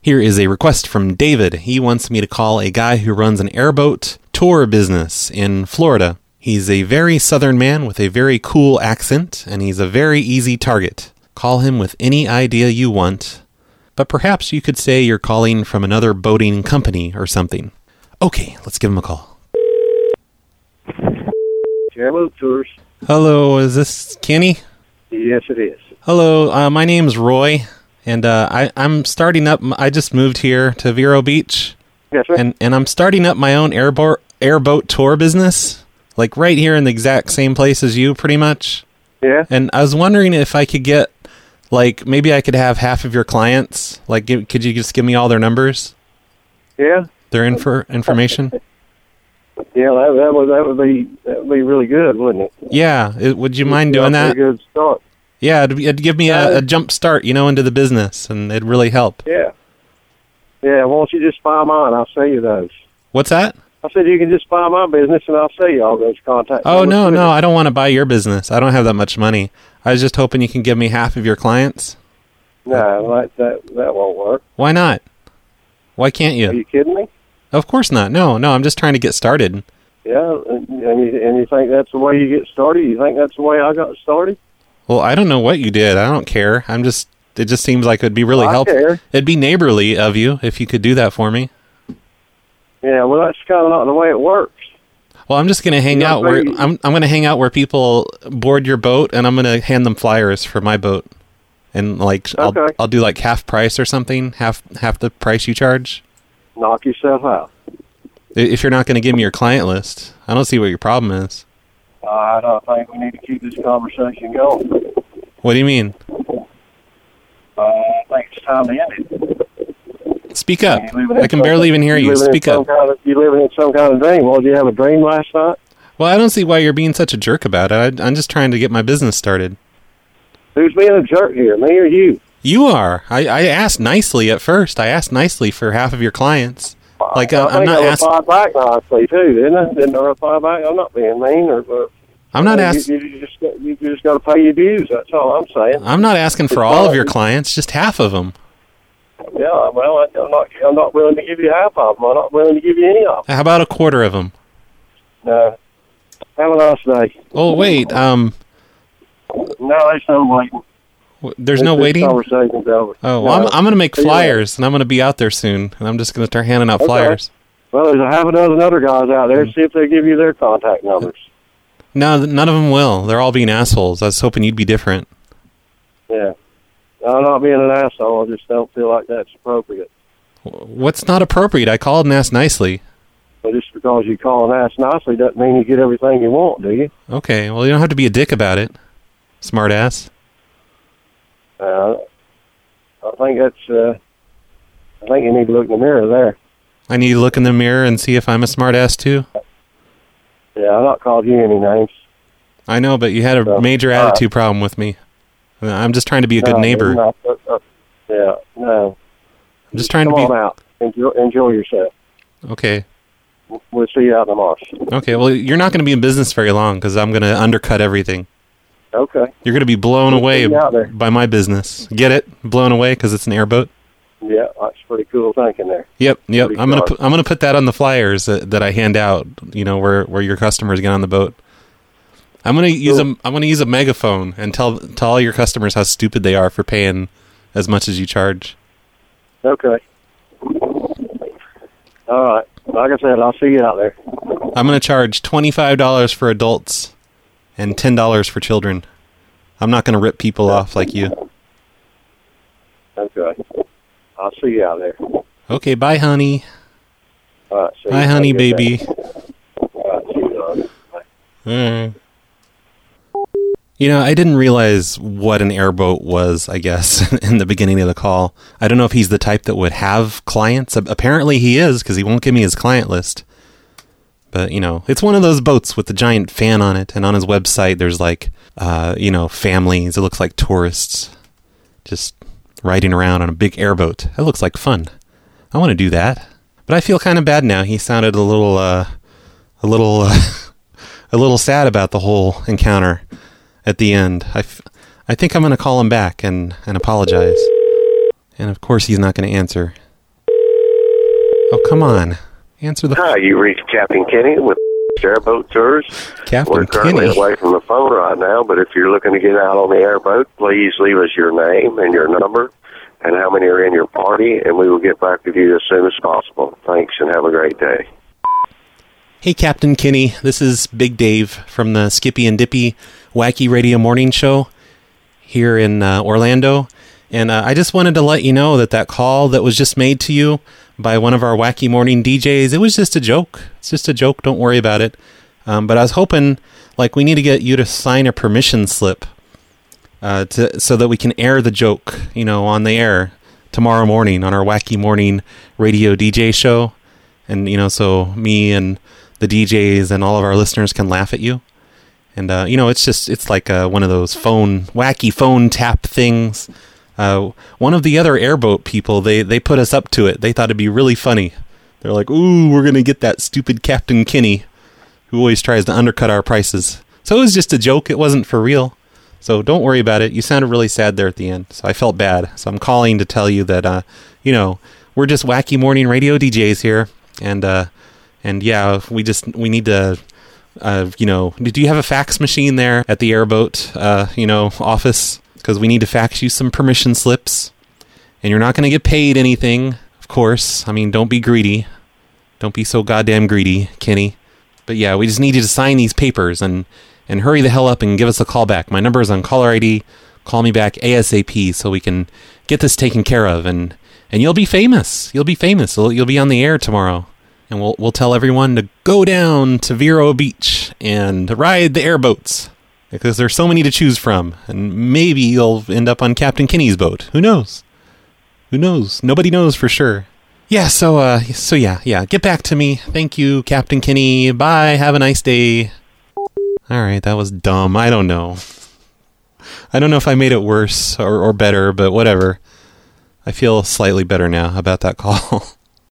Here is a request from David. He wants me to call a guy who runs an airboat tour business in Florida. He's a very southern man with a very cool accent, and he's a very easy target. Call him with any idea you want, but perhaps you could say you're calling from another boating company or something. Okay, let's give him a call. Airboat Tours. Hello, is this Kenny? Yes, it is. Hello, my name's Roy, and I'm starting up. I just moved here to Vero Beach. Yes, sir. And I'm starting up my own airboat tour business, like right here in the exact same place as you, pretty much. Yeah. And I was wondering if I could get, like, maybe I could have half of your clients. Like, could you just give me all their numbers? Yeah. Their information? Yeah, that would be really good, wouldn't it? Yeah. Would you mind doing that? Pretty good start. Yeah, it'd give me a jump start, into the business, and it'd really help. Yeah. Yeah, why don't you just buy mine? I'll sell you those. What's that? I said you can just buy my business, and I'll sell you all those contacts. Oh, no, I don't want to buy your business. I don't have that much money. I was just hoping you can give me half of your clients. No, that won't work. Why not? Why can't you? Are you kidding me? Of course not. No, I'm just trying to get started. Yeah, and you think that's the way you get started? You think that's the way I got started? Well, I don't know what you did. I don't care. It just seems like it'd be really helpful. Care. It'd be neighborly of you if you could do that for me. Yeah, well, that's kind of not the way it works. Well, I'm just going to hang out where I'm going to hang out where people board your boat, and I'm going to hand them flyers for my boat. And I'll do like half price or something, half the price you charge. Knock yourself out. If you're not going to give me your client list, I don't see what your problem is. I don't think we need to keep this conversation going. What do you mean? I think it's time to end it. Speak up. I can barely even hear you. Speak up. You living in some kind of dream. Well, did you have a dream last night? Well, I don't see why you're being such a jerk about it. I'm just trying to get my business started. Who's being a jerk here, me or you? You are. I asked nicely at first. I asked nicely for half of your clients. Like I'm not asking. I replied back nicely too, didn't I? Didn't I reply back? I'm not being mean, I'm not asking. You just got to pay your dues. That's all I'm saying. I'm not asking for all of your clients, just half of them. Yeah, well, I'm not willing to give you half of them. I'm not willing to give you any of them. How about a quarter of them? No. Have a nice day. Oh wait, No, there's no waiting. There's no waiting? Conversation's over. Oh, well, I'm going to make flyers, and I'm going to be out there soon, and I'm just going to start handing out flyers. Well, there's a half a dozen other guys out there. See if they give you their contact numbers. No, none of them will. They're all being assholes. I was hoping you'd be different. Yeah. I'm not being an asshole. I just don't feel like that's appropriate. What's not appropriate? I called and asked nicely. Well, just because you call and ask nicely doesn't mean you get everything you want, do you? Okay, well, you don't have to be a dick about it, smart ass. I think I think you need to look in the mirror there. I need to look in the mirror and see if I'm a smart ass too? Yeah, I've not called you any names. I know, but you had a major attitude problem with me. I'm just trying to be a good neighbor. No, no. I'm just trying to be... Come on out. Enjoy yourself. Okay. We'll see you out in the marsh. Okay, well, you're not going to be in business very long because I'm going to undercut everything. Okay. You're going to be blown away by my business. Get it? Blown away because it's an airboat? Yeah, that's pretty cool thinking there. Yep. I'm gonna put that on the flyers that I hand out. Where your customers get on the boat. I'm gonna use a megaphone and tell all your customers how stupid they are for paying as much as you charge. Okay. All right. Like I said, I'll see you out there. I'm gonna charge $25 for adults and $10 for children. I'm not gonna rip people off like you. Okay. I'll see you out there. Okay, bye, honey. All right. Bye, honey, baby. All right. See you, darling. I didn't realize what an airboat was, I guess, in the beginning of the call. I don't know if he's the type that would have clients. Apparently he is, because he won't give me his client list. But, it's one of those boats with the giant fan on it, and on his website there's families. It looks like tourists just riding around on a big airboat. It looks like fun. I want to do that. But I feel kind of bad now. He sounded a little sad about the whole encounter at the end. I think I'm going to call him back and apologize. And of course he's not going to answer. Oh, come on. Answer the... Hi, you reached Captain Kenny with Airboat Tours. Captain We're currently Kenny. away from the phone right now, but if you're looking to get out on the airboat, please leave us your name and your number and how many are in your party, and we will get back with you as soon as possible. Thanks, and have a great day. Hey, Captain Kenny. This is Big Dave from the Skippy and Dippy Wacky Radio Morning Show here in Orlando. And I just wanted to let you know that call that was just made to you by one of our Wacky Morning DJs, it was just a joke. It's just a joke. Don't worry about it. But I was hoping, we need to get you to sign a permission slip so that we can air the joke, on the air tomorrow morning on our Wacky Morning Radio DJ show. And, so me and the DJs and all of our listeners can laugh at you. And, it's like one of those wacky phone tap things. One of the other airboat people, they put us up to it. They thought it'd be really funny. They're like, ooh, we're going to get that stupid Captain Kenny who always tries to undercut our prices. So it was just a joke. It wasn't for real. So don't worry about it. You sounded really sad there at the end. So I felt bad. So I'm calling to tell you that, we're just Wacky Morning Radio DJs here. And yeah, we need to, do you have a fax machine there at the airboat, office? Because we need to fax you some permission slips. And you're not going to get paid anything, of course. I mean, don't be greedy. Don't be so goddamn greedy, Kenny. But yeah, we just need you to sign these papers and hurry the hell up and give us a call back. My number is on caller ID. Call me back ASAP so we can get this taken care of. And you'll be famous. You'll be famous. You'll be on the air tomorrow. And we'll tell everyone to go down to Vero Beach and ride the airboats. Because there's so many to choose from. And maybe you'll end up on Captain Kenny's boat. Who knows? Who knows? Nobody knows for sure. Yeah, so yeah. Get back to me. Thank you, Captain Kenny. Bye. Have a nice day. All right, that was dumb. I don't know. I don't know if I made it worse or better, but whatever. I feel slightly better now about that call.